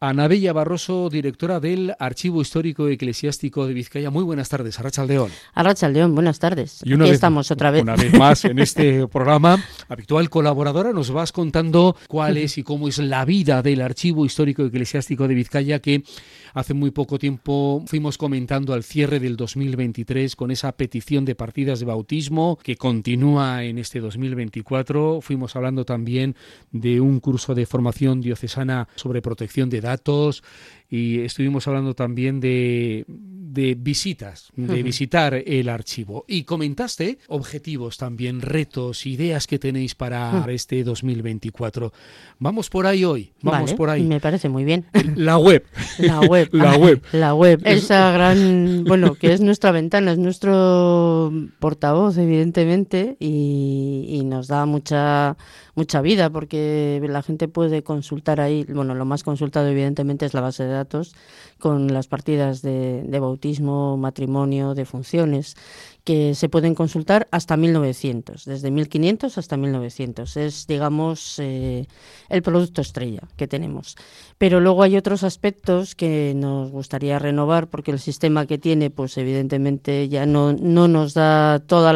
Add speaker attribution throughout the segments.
Speaker 1: Ana Bella Barroso, directora del Archivo Histórico Eclesiástico de Vizcaya. Muy buenas tardes, Arratsaldeon.
Speaker 2: Arratsaldeon, buenas tardes.
Speaker 1: Y
Speaker 2: aquí estamos otra vez.
Speaker 1: Una vez más en este programa, habitual colaboradora, nos vas contando cuál es y cómo es la vida del Archivo Histórico Eclesiástico de Vizcaya, que hace muy poco tiempo fuimos comentando al cierre del 2023 con esa petición de partidas de bautismo que continúa en este 2024. Fuimos hablando también de un curso de formación diocesana sobre protección de datos y estuvimos hablando también de visitas, de visitar el archivo. Y comentaste objetivos también, retos, ideas que tenéis para este 2024. Vamos por ahí hoy, vamos
Speaker 2: vale,
Speaker 1: por ahí.
Speaker 2: Me parece muy bien.
Speaker 1: La web.
Speaker 2: La web. La web. Esa gran, bueno, que es nuestra ventana, es nuestro portavoz, evidentemente, y nos da mucha vida porque la gente puede consultar ahí. Bueno, lo más consultado evidentemente es la base de datos con las partidas de bautismo, matrimonio, de funciones, que se pueden consultar hasta 1900, desde 1500 hasta 1900. Es, digamos, el producto estrella que tenemos. Pero luego hay otros aspectos que nos gustaría renovar porque el sistema que tiene, pues evidentemente ya no nos da toda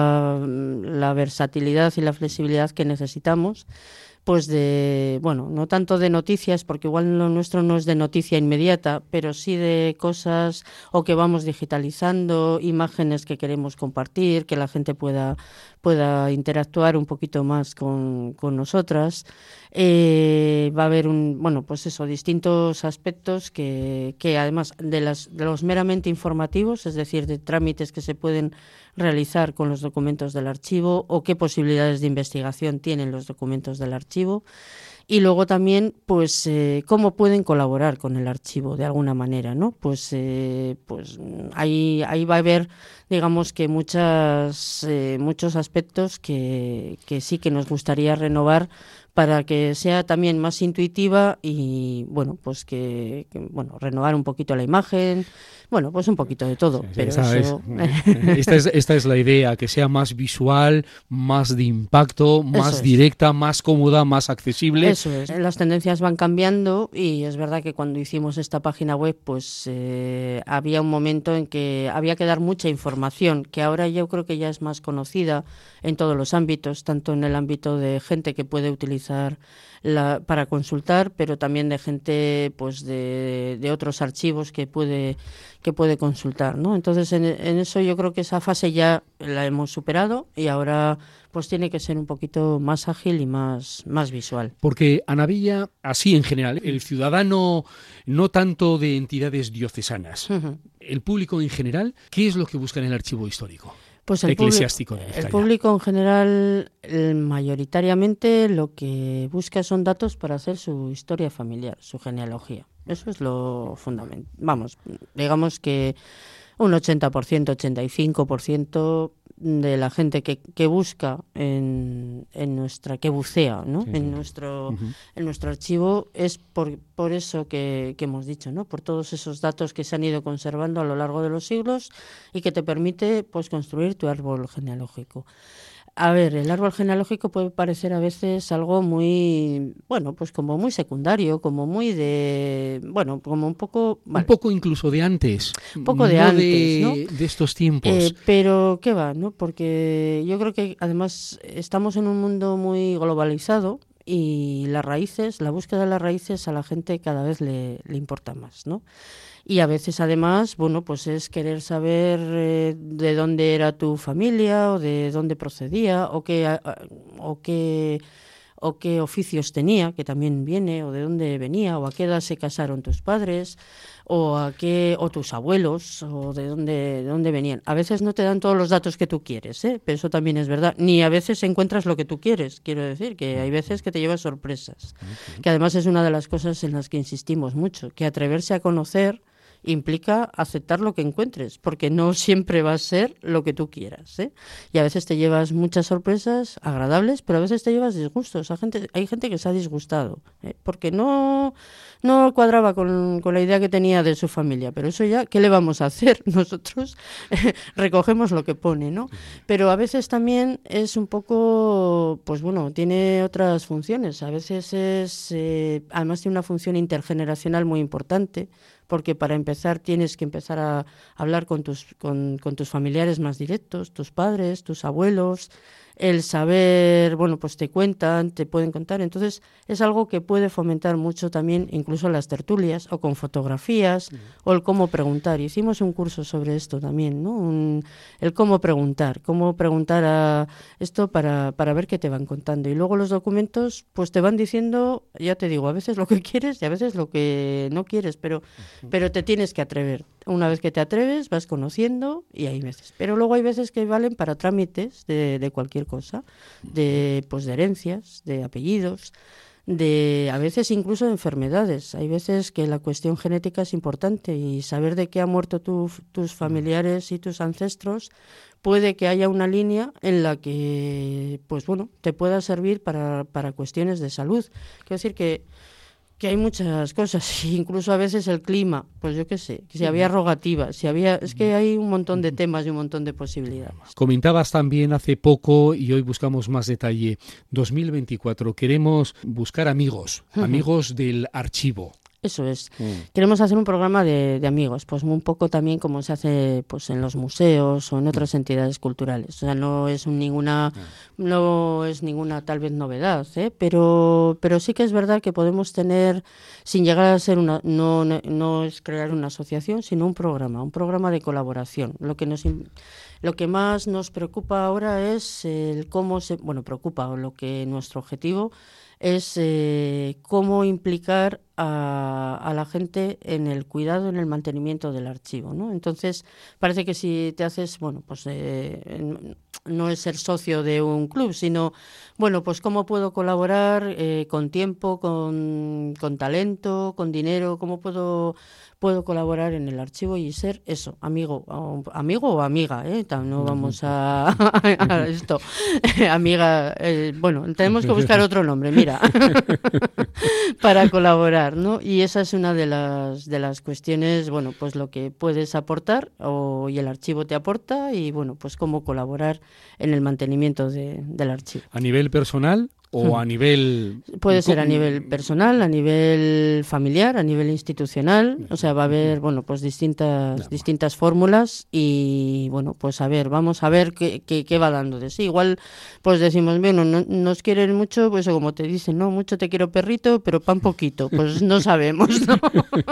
Speaker 2: la versatilidad y la flexibilidad que necesitamos. Pues no tanto de noticias, porque igual lo nuestro no es de noticia inmediata, pero sí de cosas o que vamos digitalizando, imágenes que queremos compartir, que la gente pueda interactuar un poquito más con nosotras. Va a haber distintos aspectos que además de los meramente informativos, es decir, de trámites que se pueden realizar con los documentos del archivo o qué posibilidades de investigación tienen los documentos del archivo. Y luego también, pues, cómo pueden colaborar con el archivo de alguna manera, ¿no? Pues ahí va a haber, digamos que muchos aspectos que sí que nos gustaría renovar para que sea también más intuitiva y, renovar un poquito la imagen, pues un poquito de todo.
Speaker 1: Sí,
Speaker 2: pero
Speaker 1: esta es la idea, que sea más visual, más de impacto, más directa, más cómoda, más accesible.
Speaker 2: Eso es. Las tendencias van cambiando y es verdad que cuando hicimos esta página web, pues había un momento en que había que dar mucha información, que ahora yo creo que ya es más conocida en todos los ámbitos, tanto en el ámbito de gente que puede utilizar para consultar, pero también de gente pues de otros archivos que puede consultar, ¿no? Entonces en eso yo creo que esa fase ya la hemos superado y ahora pues tiene que ser un poquito más ágil y más visual.
Speaker 1: Porque, Ana Bella, así en general, el ciudadano, no tanto de entidades diocesanas, el público en general, ¿qué es lo que busca en el archivo histórico?
Speaker 2: Pues
Speaker 1: eclesiástico de Vizcaya.
Speaker 2: El público en general, mayoritariamente, lo que busca son datos para hacer su historia familiar, su genealogía. Eso es lo fundamental. Vamos, digamos que un 80%, 85% de la gente que busca en nuestra, que bucea, ¿no? Sí. En nuestro archivo es por eso que hemos dicho, ¿no? Por todos esos datos que se han ido conservando a lo largo de los siglos y que te permite pues construir tu árbol genealógico. A ver, el árbol genealógico puede parecer a veces algo muy, pues como muy secundario, como muy como un poco... Vale.
Speaker 1: Un poco incluso de antes.
Speaker 2: Un poco de antes, ¿no?
Speaker 1: De estos tiempos.
Speaker 2: Pero, ¿qué va, no? Porque yo creo que además estamos en un mundo muy globalizado y las raíces, la búsqueda de las raíces a la gente cada vez le importa más, ¿no? Y a veces, además, pues es querer saber de dónde era tu familia o de dónde procedía o qué oficios tenía, que también viene, o de dónde venía, o a qué edad se casaron tus padres, o tus abuelos, o de dónde venían. A veces no te dan todos los datos que tú quieres, pero eso también es verdad. Ni a veces encuentras lo que tú quieres. Quiero decir que hay veces que te llevas sorpresas. Okay. Que además es una de las cosas en las que insistimos mucho, que atreverse a conocer implica aceptar lo que encuentres, porque no siempre va a ser lo que tú quieras, ¿eh? Y a veces te llevas muchas sorpresas agradables, pero a veces te llevas disgustos. Hay gente que se ha disgustado, porque no cuadraba con la idea que tenía de su familia, pero eso ya, ¿qué le vamos a hacer? Nosotros recogemos lo que pone, ¿no? Pero a veces también es un poco, pues bueno, tiene otras funciones. A veces además tiene una función intergeneracional muy importante, porque para empezar tienes que empezar a hablar con tus familiares más directos, tus padres, tus abuelos, el saber, bueno, pues te cuentan, te pueden contar. Entonces es algo que puede fomentar mucho también, incluso las tertulias, o con fotografías, o el cómo preguntar. Hicimos un curso sobre esto también, ¿no? El cómo preguntar a esto para ver qué te van contando. Y luego los documentos, pues te van diciendo, ya te digo, a veces lo que quieres y a veces lo que no quieres, pero te tienes que atrever. Una vez que te atreves, vas conociendo y hay veces. Pero luego hay veces que valen para trámites de cualquier cosa, de herencias, de apellidos, a veces incluso de enfermedades. Hay veces que la cuestión genética es importante y saber de qué han muerto tus familiares y tus ancestros, puede que haya una línea en la que, pues bueno, te pueda servir para cuestiones de salud. Quiero decir que hay muchas cosas, incluso a veces el clima, pues yo qué sé, si había rogativas, es que hay un montón de temas y un montón de posibilidades.
Speaker 1: Comentabas también hace poco, y hoy buscamos más detalle, 2024, queremos buscar amigos del archivo.
Speaker 2: Eso es. Queremos hacer un programa de amigos, pues un poco también como se hace pues en los museos o en otras entidades culturales. O sea, no es ninguna tal vez novedad, pero sí que es verdad que podemos tener, sin llegar a ser no es crear una asociación, sino un programa de colaboración. Lo que más nos preocupa ahora es lo que nuestro objetivo es cómo implicar a la gente en el cuidado, en el mantenimiento del archivo, ¿no? Entonces, parece que si te haces, no es ser socio de un club, sino, pues cómo puedo colaborar con tiempo, con talento, con dinero, cómo puedo colaborar en el archivo y ser eso, amigo o amiga, no vamos a esto, amiga, tenemos que buscar otro nombre, mira, para colaborar, ¿no? Y esa es una de las cuestiones, pues lo que puedes aportar y el archivo te aporta y, pues cómo colaborar en el mantenimiento del archivo.
Speaker 1: ¿A nivel personal o a nivel...?
Speaker 2: Puede ser a nivel personal, a nivel familiar, a nivel institucional, o sea, va a haber, pues distintas fórmulas y, pues vamos a ver qué va dando de sí. Igual, pues decimos, no nos quieren mucho, pues como te dicen, no, mucho te quiero perrito, pero pan poquito, pues no sabemos, ¿no?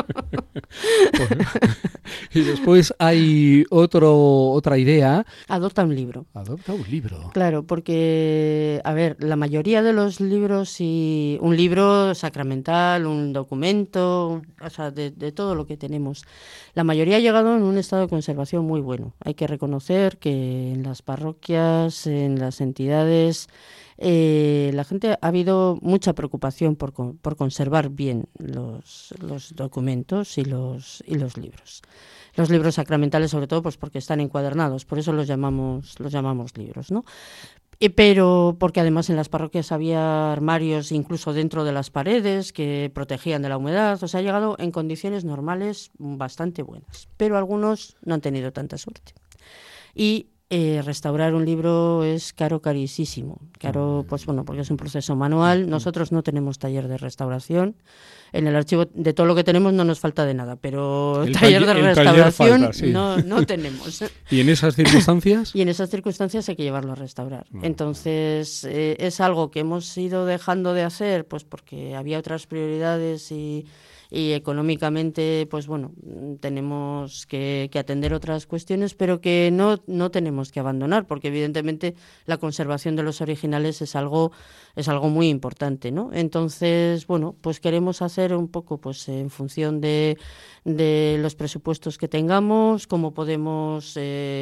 Speaker 1: Y después hay otra idea.
Speaker 2: Adopta un libro.
Speaker 1: Adopta un libro.
Speaker 2: Claro, porque, la mayoría de los libros, y un libro sacramental, un documento, o sea, de todo lo que tenemos, la mayoría ha llegado en un estado de conservación muy bueno. Hay que reconocer que en las parroquias, en las entidades, la gente ha habido mucha preocupación por conservar bien los documentos y los libros. Los libros sacramentales, sobre todo, pues porque están encuadernados, por eso los llamamos libros, ¿no? Pero porque además en las parroquias había armarios incluso dentro de las paredes que protegían de la humedad, o sea, ha llegado en condiciones normales bastante buenas, pero algunos no han tenido tanta suerte. Y restaurar un libro es carísimo. Caro, porque es un proceso manual. Nosotros no tenemos taller de restauración. En el archivo de todo lo que tenemos no nos falta de nada, pero taller de restauración falta, sí. no tenemos.
Speaker 1: ¿Y en esas circunstancias?
Speaker 2: Y en esas circunstancias hay que llevarlo a restaurar. Entonces, es algo que hemos ido dejando de hacer, pues porque había otras prioridades y económicamente, tenemos que atender otras cuestiones, pero que no tenemos que abandonar, porque evidentemente la conservación de los originales es algo muy importante, ¿no? Entonces, pues queremos hacer un poco, en función de los presupuestos que tengamos, cómo podemos,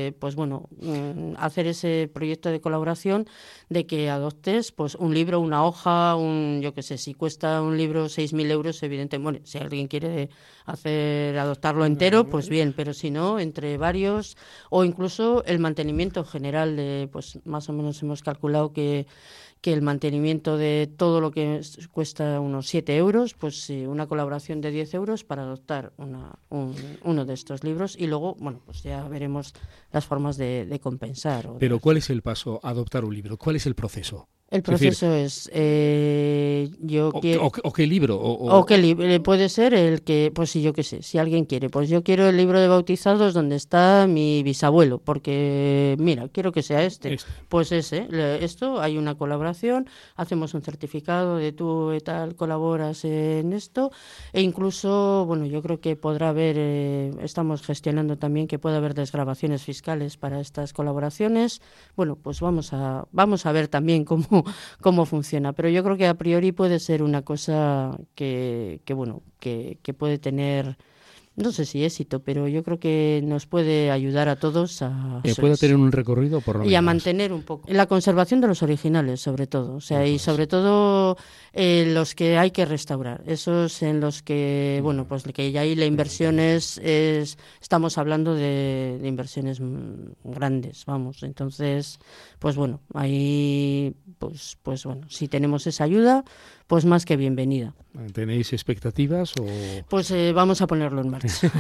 Speaker 2: hacer ese proyecto de colaboración, de que adoptes, un libro, una hoja, yo qué sé, si cuesta un libro 6.000 euros, evidentemente, si alguien quiere adoptarlo entero, pues bien, pero si no, entre varios, o incluso el mantenimiento general pues más o menos hemos calculado que el mantenimiento de todo lo que cuesta unos 7 euros, pues una colaboración de 10 euros para adoptar uno de estos libros, y luego, bueno, pues ya veremos las formas de compensar.
Speaker 1: Pero ¿cuál es el paso a adoptar un libro? ¿Cuál es el proceso?
Speaker 2: El proceso es yo quiero...
Speaker 1: ¿O qué libro?
Speaker 2: O qué libro, puede ser el que, pues si yo qué sé, si alguien quiere, pues yo quiero el libro de bautizados donde está mi bisabuelo, porque mira, quiero que sea este. Pues esto, hay una colaboración, hacemos un certificado de tú y tal, colaboras en esto, e incluso, bueno, yo creo que podrá haber, estamos gestionando también que pueda haber desgravaciones fiscales para estas colaboraciones. Bueno, pues vamos a ver también cómo funciona, pero yo creo que a priori puede ser una cosa que puede tener, no sé si éxito, pero yo creo que nos puede ayudar a todos
Speaker 1: puede tener un recorrido por lo menos.
Speaker 2: Y a mantener un poco la conservación de los originales, sobre todo, o sea, y sobre todo los que hay que restaurar, esos en los que, bueno, pues que ya ahí la inversión estamos hablando de inversiones grandes, vamos, entonces, pues bueno, ahí, pues bueno, si tenemos esa ayuda, pues más que bienvenida.
Speaker 1: ¿Tenéis expectativas o...?
Speaker 2: Pues vamos a ponerlo en marcha.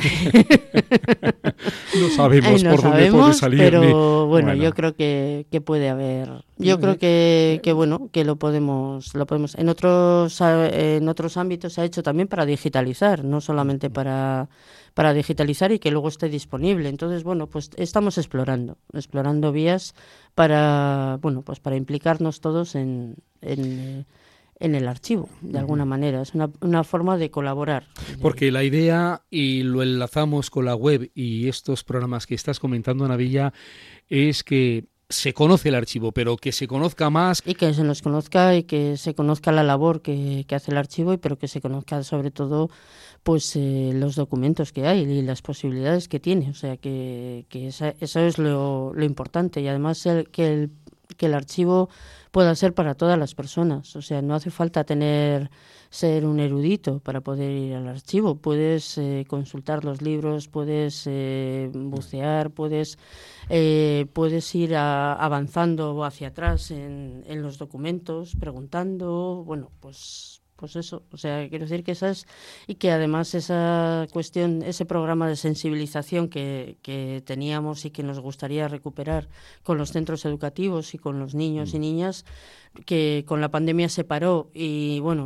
Speaker 1: No sabemos por dónde puede salir.
Speaker 2: Pero bueno, yo creo que puede haber... Yo creo que bueno, que lo podemos... En otros ámbitos se ha hecho también para digitalizar, no solamente para digitalizar y que luego esté disponible. Entonces, bueno, pues estamos explorando vías para, bueno, pues para implicarnos todos en el archivo, de alguna manera. Es una forma de colaborar.
Speaker 1: Porque la idea, y lo enlazamos con la web y estos programas que estás comentando, Ana Villa, es que se conoce el archivo, pero que se conozca más.
Speaker 2: Y que se nos conozca y que se conozca la labor que hace el archivo, pero que se conozca sobre todo pues los documentos que hay y las posibilidades que tiene. O sea, que eso es lo importante. Y además que el archivo pueda ser para todas las personas. O sea, no hace falta ser un erudito para poder ir al archivo. Puedes consultar los libros, puedes bucear, puedes ir avanzando hacia atrás en los documentos, preguntando, bueno, pues eso, o sea, quiero decir que y que además esa cuestión, ese programa de sensibilización que teníamos y que nos gustaría recuperar con los centros educativos y con los niños y niñas, que con la pandemia se paró y bueno,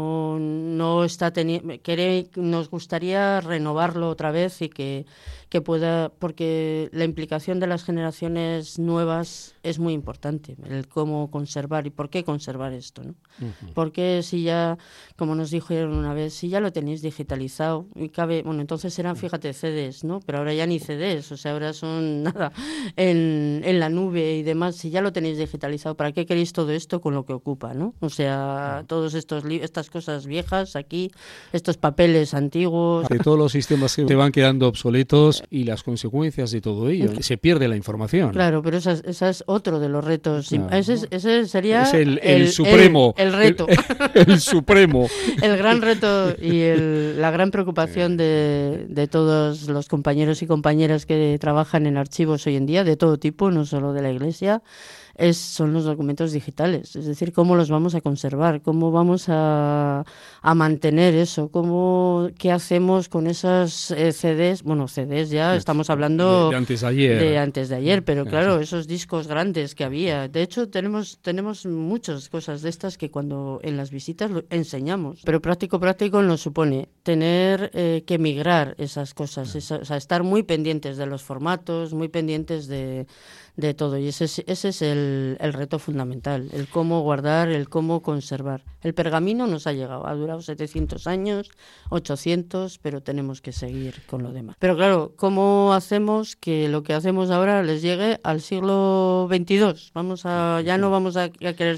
Speaker 2: no está teniendo, nos gustaría renovarlo otra vez y que pueda, porque la implicación de las generaciones nuevas es muy importante, el cómo conservar y por qué conservar esto, ¿no? Uh-huh. Porque si ya, como nos dijeron una vez, si ya lo tenéis digitalizado y cabe, bueno, entonces eran, fíjate, CDs, ¿no? Pero ahora ya ni CDs, o sea, ahora son nada en la nube y demás. Si ya lo tenéis digitalizado, ¿para qué queréis todo esto con lo que ocupa, ¿no? O sea, todos estas cosas viejas aquí, estos papeles antiguos,
Speaker 1: de todos los sistemas que se van quedando obsoletos y las consecuencias de todo ello, se pierde la información.
Speaker 2: Claro, pero esa es otro de los retos. Claro. Ese sería
Speaker 1: el supremo.
Speaker 2: El reto.
Speaker 1: El supremo.
Speaker 2: El gran reto y la gran preocupación de todos los compañeros y compañeras que trabajan en archivos hoy en día, de todo tipo, no solo de la Iglesia, son los documentos digitales, es decir, cómo los vamos a conservar, cómo vamos a mantener eso, qué hacemos con esas CDs, bueno, CDs ya estamos hablando
Speaker 1: de antes de ayer,
Speaker 2: pero claro, esos discos grandes que había, de hecho tenemos muchas cosas de estas que cuando en las visitas lo enseñamos, pero práctico nos supone tener que migrar esas cosas, o sea, estar muy pendientes de los formatos, muy pendientes de todo, y ese es el reto fundamental, el cómo guardar, el cómo conservar. El pergamino nos ha llegado, ha durado 700 años, 800, pero tenemos que seguir con lo demás. Pero claro, ¿cómo hacemos que lo que hacemos ahora les llegue al siglo XXII? Ya no vamos a querer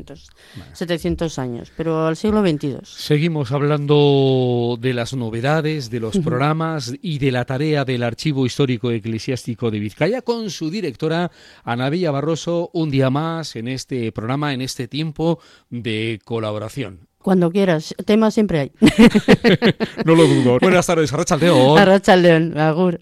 Speaker 2: 700 años, pero al siglo XXII.
Speaker 1: Seguimos hablando de las novedades, de los programas y de la tarea del Archivo Histórico Eclesiástico de Vizcaya con su directora Ana Villa Barroso, un día más en este programa, en este tiempo de colaboración.
Speaker 2: Cuando quieras, temas siempre hay.
Speaker 1: No lo dudo. Buenas tardes, Arratsaldeon.
Speaker 2: Arratsaldeon, agur.